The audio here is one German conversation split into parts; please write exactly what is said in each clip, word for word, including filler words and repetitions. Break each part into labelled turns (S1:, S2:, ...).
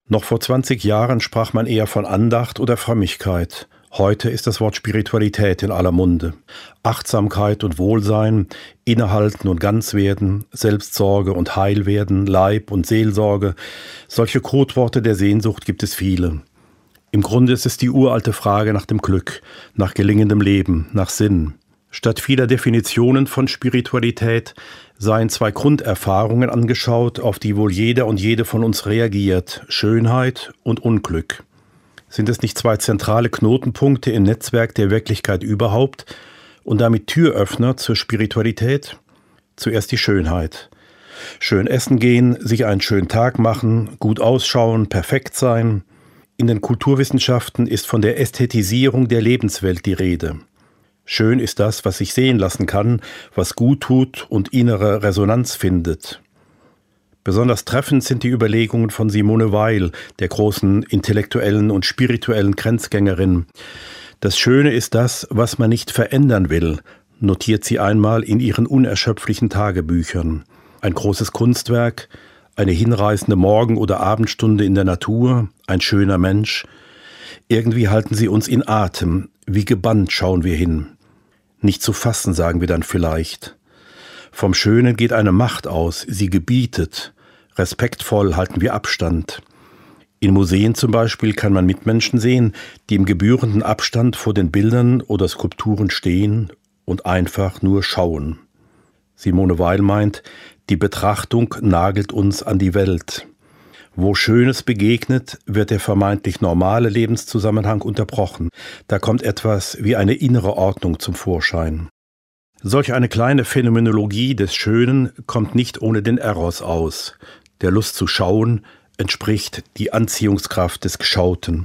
S1: Noch vor zwanzig Jahren sprach man eher von Andacht oder Frömmigkeit. Heute ist das Wort Spiritualität in aller Munde. Achtsamkeit und Wohlsein, Innehalten und Ganzwerden, Selbstsorge und Heilwerden, Leib- und Seelsorge, solche Codewörter der Sehnsucht gibt es viele. Im Grunde ist es die uralte Frage nach dem Glück, nach gelingendem Leben, nach Sinn. Statt vieler Definitionen von Spiritualität seien zwei Grunderfahrungen angeschaut, auf die wohl jeder und jede von uns reagiert: Schönheit und Unglück. Sind es nicht zwei zentrale Knotenpunkte im Netzwerk der Wirklichkeit überhaupt und damit Türöffner zur Spiritualität? Zuerst die Schönheit. Schön essen gehen, sich einen schönen Tag machen, gut ausschauen, perfekt sein. In den Kulturwissenschaften ist von der Ästhetisierung der Lebenswelt die Rede. Schön ist das, was sich sehen lassen kann, was gut tut und innere Resonanz findet. Besonders treffend sind die Überlegungen von Simone Weil, der großen intellektuellen und spirituellen Grenzgängerin. Das Schöne ist das, was man nicht verändern will, notiert sie einmal in ihren unerschöpflichen Tagebüchern. Ein großes Kunstwerk, eine hinreißende Morgen- oder Abendstunde in der Natur, ein schöner Mensch. Irgendwie halten sie uns in Atem, wie gebannt schauen wir hin. Nicht zu fassen, sagen wir dann vielleicht. Vom Schönen geht eine Macht aus, sie gebietet. Respektvoll halten wir Abstand. In Museen zum Beispiel kann man Mitmenschen sehen, die im gebührenden Abstand vor den Bildern oder Skulpturen stehen und einfach nur schauen. Simone Weil meint, die Betrachtung nagelt uns an die Welt. Wo Schönes begegnet, wird der vermeintlich normale Lebenszusammenhang unterbrochen. Da kommt etwas wie eine innere Ordnung zum Vorschein. Solch eine kleine Phänomenologie des Schönen kommt nicht ohne den Eros aus. Der Lust zu schauen entspricht die Anziehungskraft des Geschauten.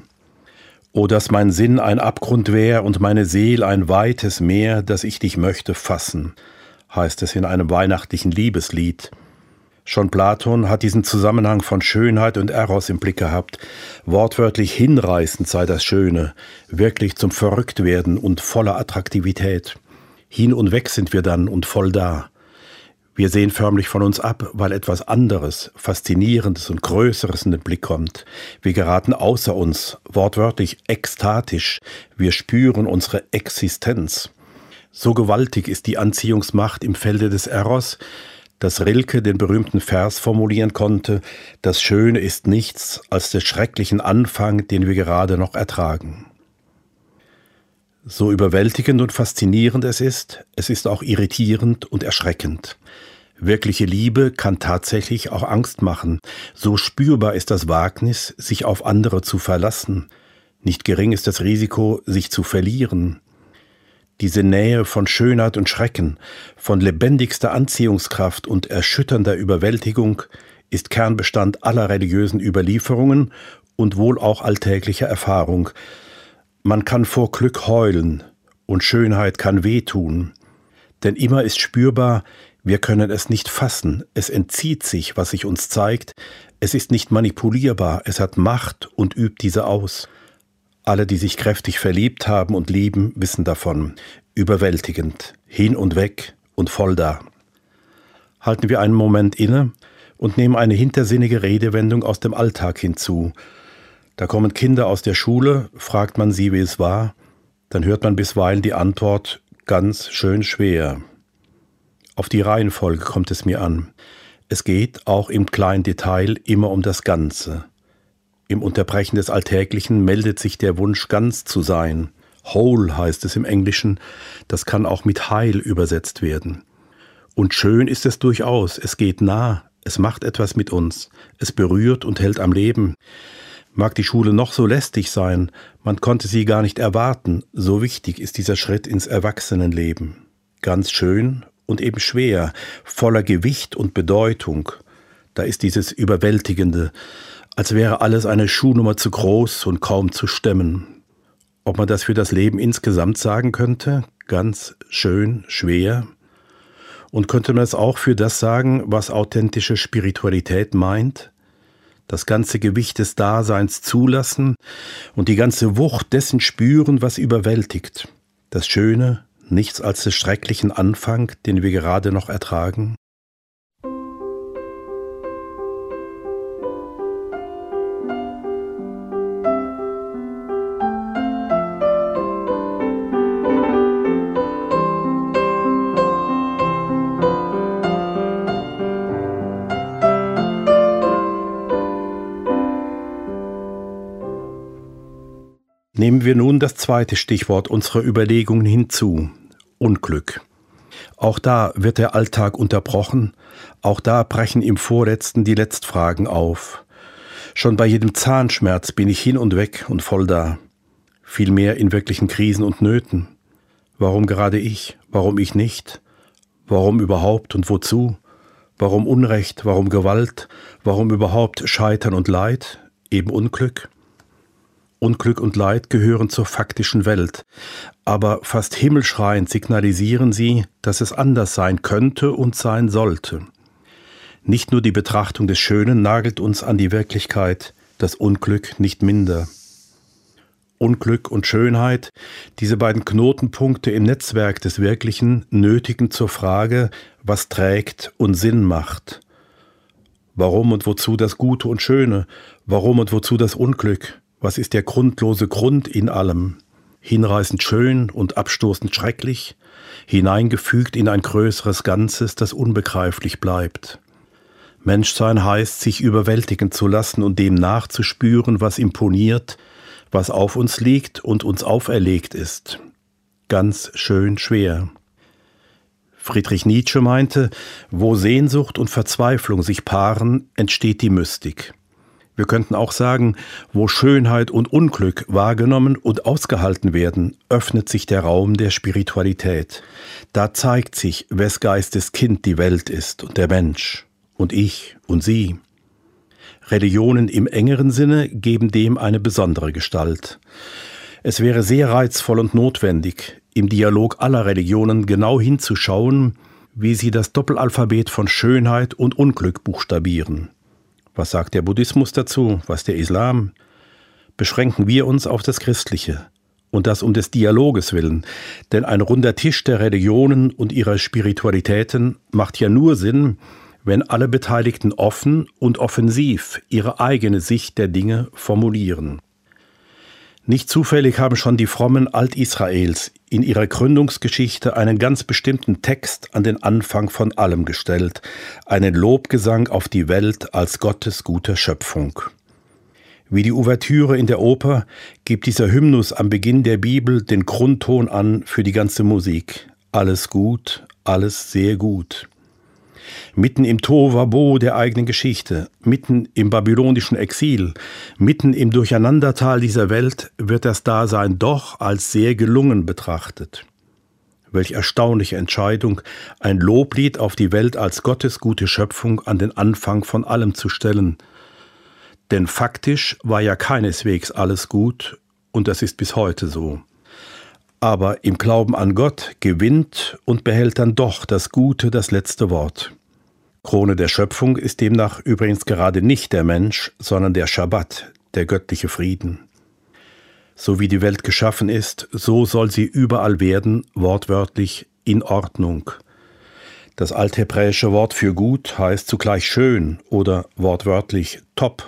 S1: O, dass mein Sinn ein Abgrund wär und meine Seel ein weites Meer, dass ich dich möchte fassen, heißt es in einem weihnachtlichen Liebeslied. Schon Platon hat diesen Zusammenhang von Schönheit und Eros im Blick gehabt. Wortwörtlich hinreißend sei das Schöne, wirklich zum Verrücktwerden und voller Attraktivität. Hin und weg sind wir dann und voll da. Wir sehen förmlich von uns ab, weil etwas anderes, Faszinierendes und Größeres in den Blick kommt. Wir geraten außer uns, wortwörtlich ekstatisch. Wir spüren unsere Existenz. So gewaltig ist die Anziehungsmacht im Felde des Eros, dass Rilke den berühmten Vers formulieren konnte: Das Schöne ist nichts als der schrecklichen Anfang, den wir gerade noch ertragen. So überwältigend und faszinierend es ist, es ist auch irritierend und erschreckend. Wirkliche Liebe kann tatsächlich auch Angst machen. So spürbar ist das Wagnis, sich auf andere zu verlassen. Nicht gering ist das Risiko, sich zu verlieren. Diese Nähe von Schönheit und Schrecken, von lebendigster Anziehungskraft und erschütternder Überwältigung ist Kernbestand aller religiösen Überlieferungen und wohl auch alltäglicher Erfahrung. Man kann vor Glück heulen und Schönheit kann wehtun. Denn immer ist spürbar, wir können es nicht fassen, es entzieht sich, was sich uns zeigt, es ist nicht manipulierbar, es hat Macht und übt diese aus. Alle, die sich kräftig verliebt haben und lieben, wissen davon. Überwältigend, hin und weg und voll da. Halten wir einen Moment inne und nehmen eine hintersinnige Redewendung aus dem Alltag hinzu. Da kommen Kinder aus der Schule, fragt man sie, wie es war, dann hört man bisweilen die Antwort: ganz schön schwer. Auf die Reihenfolge kommt es mir an. Es geht auch im kleinen Detail immer um das Ganze. Im Unterbrechen des Alltäglichen meldet sich der Wunsch, ganz zu sein. Whole heißt es im Englischen, das kann auch mit heil übersetzt werden. Und schön ist es durchaus, es geht nah, es macht etwas mit uns, es berührt und hält am Leben. Mag die Schule noch so lästig sein, man konnte sie gar nicht erwarten, so wichtig ist dieser Schritt ins Erwachsenenleben. Ganz schön und eben schwer, voller Gewicht und Bedeutung. Da ist dieses Überwältigende, als wäre alles eine Schuhnummer zu groß und kaum zu stemmen. Ob man das für das Leben insgesamt sagen könnte? Ganz schön schwer. Und könnte man es auch für das sagen, was authentische Spiritualität meint? Das ganze Gewicht des Daseins zulassen und die ganze Wucht dessen spüren, was überwältigt. Das Schöne, nichts als des schrecklichen Anfang, den wir gerade noch ertragen. Nehmen wir nun das zweite Stichwort unserer Überlegungen hinzu: Unglück. Auch da wird der Alltag unterbrochen, auch da brechen im Vorletzten die Letztfragen auf. Schon bei jedem Zahnschmerz bin ich hin und weg und voll da. Vielmehr in wirklichen Krisen und Nöten. Warum gerade ich? Warum ich nicht? Warum überhaupt und wozu? Warum Unrecht? Warum Gewalt? Warum überhaupt Scheitern und Leid? Eben Unglück? Unglück und Leid gehören zur faktischen Welt, aber fast himmelschreiend signalisieren sie, dass es anders sein könnte und sein sollte. Nicht nur die Betrachtung des Schönen nagelt uns an die Wirklichkeit, das Unglück nicht minder. Unglück und Schönheit, diese beiden Knotenpunkte im Netzwerk des Wirklichen, nötigen zur Frage, was trägt und Sinn macht. Warum und wozu das Gute und Schöne? Warum und wozu das Unglück? Was ist der grundlose Grund in allem? Hinreißend schön und abstoßend schrecklich, hineingefügt in ein größeres Ganzes, das unbegreiflich bleibt. Menschsein heißt, sich überwältigen zu lassen und dem nachzuspüren, was imponiert, was auf uns liegt und uns auferlegt ist. Ganz schön schwer. Friedrich Nietzsche meinte, wo Sehnsucht und Verzweiflung sich paaren, entsteht die Mystik. Wir könnten auch sagen, wo Schönheit und Unglück wahrgenommen und ausgehalten werden, öffnet sich der Raum der Spiritualität. Da zeigt sich, wes Geistes Kind die Welt ist und der Mensch und ich und sie. Religionen im engeren Sinne geben dem eine besondere Gestalt. Es wäre sehr reizvoll und notwendig, im Dialog aller Religionen genau hinzuschauen, wie sie das Doppelalphabet von Schönheit und Unglück buchstabieren. Was sagt der Buddhismus dazu? Was der Islam? Beschränken wir uns auf das Christliche. Und das um des Dialoges willen. Denn ein runder Tisch der Religionen und ihrer Spiritualitäten macht ja nur Sinn, wenn alle Beteiligten offen und offensiv ihre eigene Sicht der Dinge formulieren. Nicht zufällig haben schon die Frommen Altisraels in ihrer Gründungsgeschichte einen ganz bestimmten Text an den Anfang von allem gestellt, einen Lobgesang auf die Welt als Gottes gute Schöpfung. Wie die Ouvertüre in der Oper gibt dieser Hymnus am Beginn der Bibel den Grundton an für die ganze Musik. Alles gut, alles sehr gut. Mitten im Tohuwabohu der eigenen Geschichte, mitten im babylonischen Exil, mitten im Durcheinandertal dieser Welt wird das Dasein doch als sehr gelungen betrachtet. Welch erstaunliche Entscheidung, ein Loblied auf die Welt als Gottes gute Schöpfung an den Anfang von allem zu stellen. Denn faktisch war ja keineswegs alles gut und das ist bis heute so. Aber im Glauben an Gott gewinnt und behält dann doch das Gute das letzte Wort. Krone der Schöpfung ist demnach übrigens gerade nicht der Mensch, sondern der Schabbat, der göttliche Frieden. So wie die Welt geschaffen ist, so soll sie überall werden, wortwörtlich in Ordnung. Das althebräische Wort für gut heißt zugleich schön oder wortwörtlich top.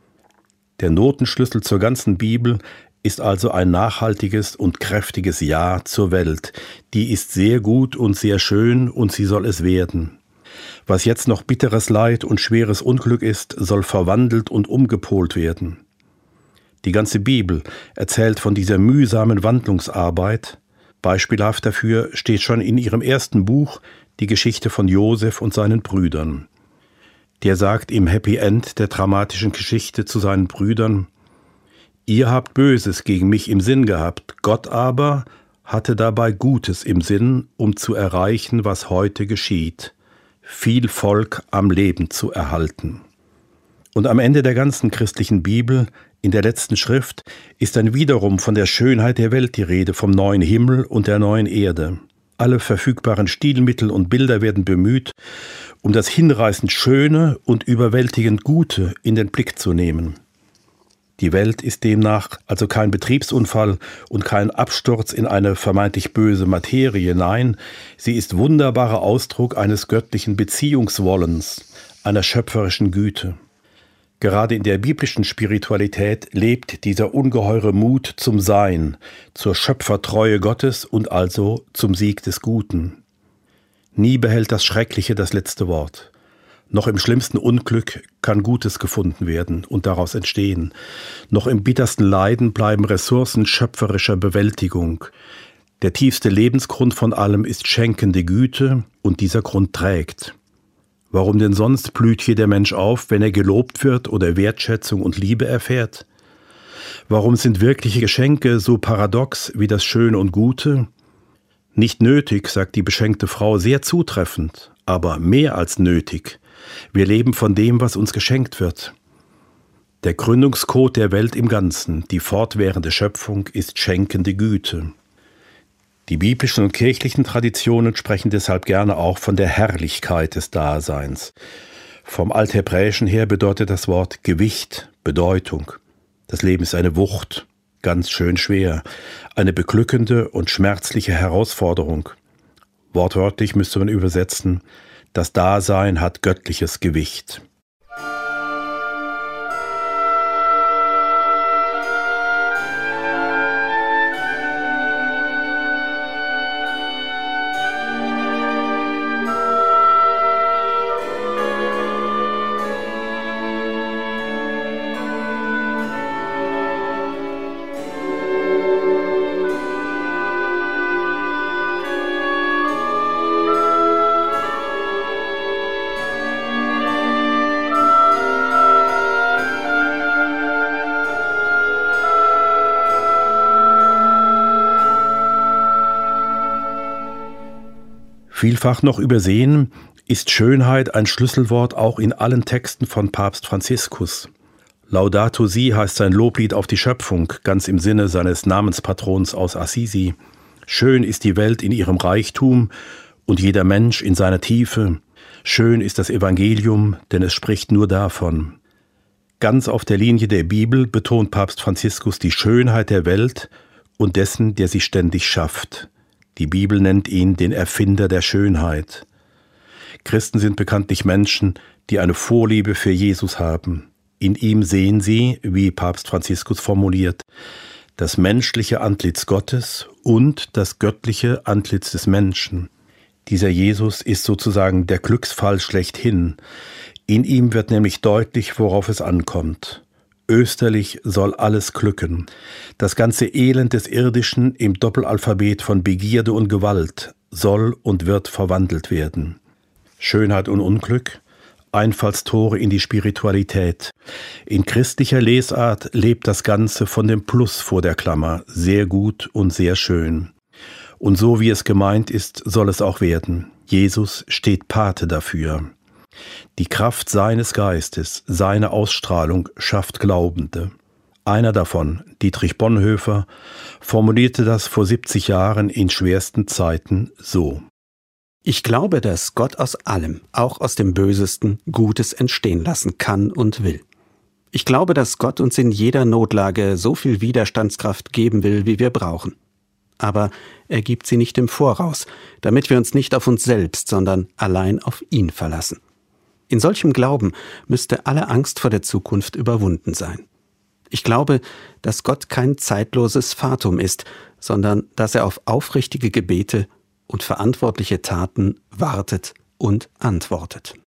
S1: Der Notenschlüssel zur ganzen Bibel ist also ein nachhaltiges und kräftiges Ja zur Welt. Die ist sehr gut und sehr schön und sie soll es werden. Was jetzt noch bitteres Leid und schweres Unglück ist, soll verwandelt und umgepolt werden. Die ganze Bibel erzählt von dieser mühsamen Wandlungsarbeit. Beispielhaft dafür steht schon in ihrem ersten Buch die Geschichte von Josef und seinen Brüdern. Der sagt im Happy End der dramatischen Geschichte zu seinen Brüdern: Ihr habt Böses gegen mich im Sinn gehabt, Gott aber hatte dabei Gutes im Sinn, um zu erreichen, was heute geschieht: viel Volk am Leben zu erhalten. Und am Ende der ganzen christlichen Bibel, in der letzten Schrift, ist dann wiederum von der Schönheit der Welt die Rede, vom neuen Himmel und der neuen Erde. Alle verfügbaren Stilmittel und Bilder werden bemüht, um das hinreißend Schöne und überwältigend Gute in den Blick zu nehmen. Die Welt ist demnach also kein Betriebsunfall und kein Absturz in eine vermeintlich böse Materie, nein, sie ist wunderbarer Ausdruck eines göttlichen Beziehungswollens, einer schöpferischen Güte. Gerade in der biblischen Spiritualität lebt dieser ungeheure Mut zum Sein, zur Schöpfertreue Gottes und also zum Sieg des Guten. Nie behält das Schreckliche das letzte Wort. Noch im schlimmsten Unglück kann Gutes gefunden werden und daraus entstehen. Noch im bittersten Leiden bleiben Ressourcen schöpferischer Bewältigung. Der tiefste Lebensgrund von allem ist schenkende Güte und dieser Grund trägt. Warum denn sonst blüht hier der Mensch auf, wenn er gelobt wird oder Wertschätzung und Liebe erfährt? Warum sind wirkliche Geschenke so paradox wie das Schöne und Gute? Nicht nötig, sagt die beschenkte Frau sehr zutreffend, aber mehr als nötig. Wir leben von dem, was uns geschenkt wird. Der Gründungscode der Welt im Ganzen, die fortwährende Schöpfung, ist schenkende Güte. Die biblischen und kirchlichen Traditionen sprechen deshalb gerne auch von der Herrlichkeit des Daseins. Vom Althebräischen her bedeutet das Wort Gewicht, Bedeutung. Das Leben ist eine Wucht, ganz schön schwer, eine beglückende und schmerzliche Herausforderung. Wortwörtlich müsste man übersetzen: Das Dasein hat göttliches Gewicht. Vielfach noch übersehen ist Schönheit ein Schlüsselwort auch in allen Texten von Papst Franziskus. Laudato si heißt sein Loblied auf die Schöpfung, ganz im Sinne seines Namenspatrons aus Assisi. Schön ist die Welt in ihrem Reichtum und jeder Mensch in seiner Tiefe. Schön ist das Evangelium, denn es spricht nur davon. Ganz auf der Linie der Bibel betont Papst Franziskus die Schönheit der Welt und dessen, der sie ständig schafft. Die Bibel nennt ihn den Erfinder der Schönheit. Christen sind bekanntlich Menschen, die eine Vorliebe für Jesus haben. In ihm sehen sie, wie Papst Franziskus formuliert, das menschliche Antlitz Gottes und das göttliche Antlitz des Menschen. Dieser Jesus ist sozusagen der Glücksfall schlechthin. In ihm wird nämlich deutlich, worauf es ankommt. Österlich soll alles glücken. Das ganze Elend des Irdischen im Doppelalphabet von Begierde und Gewalt soll und wird verwandelt werden. Schönheit und Unglück, Einfallstore in die Spiritualität. In christlicher Lesart lebt das Ganze von dem Plus vor der Klammer, sehr gut und sehr schön. Und so wie es gemeint ist, soll es auch werden. Jesus steht Pate dafür. Die Kraft seines Geistes, seine Ausstrahlung schafft Glaubende. Einer davon, Dietrich Bonhoeffer, formulierte das vor siebzig Jahren in schwersten Zeiten so:
S2: Ich glaube, dass Gott aus allem, auch aus dem Bösesten, Gutes entstehen lassen kann und will. Ich glaube, dass Gott uns in jeder Notlage so viel Widerstandskraft geben will, wie wir brauchen. Aber er gibt sie nicht im Voraus, damit wir uns nicht auf uns selbst, sondern allein auf ihn verlassen. In solchem Glauben müsste alle Angst vor der Zukunft überwunden sein. Ich glaube, dass Gott kein zeitloses Fatum ist, sondern dass er auf aufrichtige Gebete und verantwortliche Taten wartet und antwortet.